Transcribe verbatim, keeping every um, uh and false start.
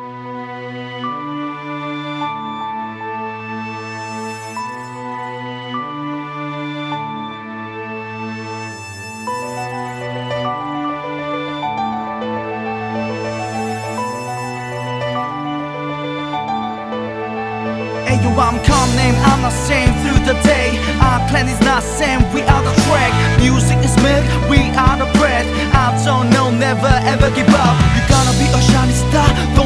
Ayo, I'm calm name, I'm not same through the day. Our plan is not same, we are the track. Music is milk, we are the bread. I don't know, never ever give up. You're gonna be a shining star.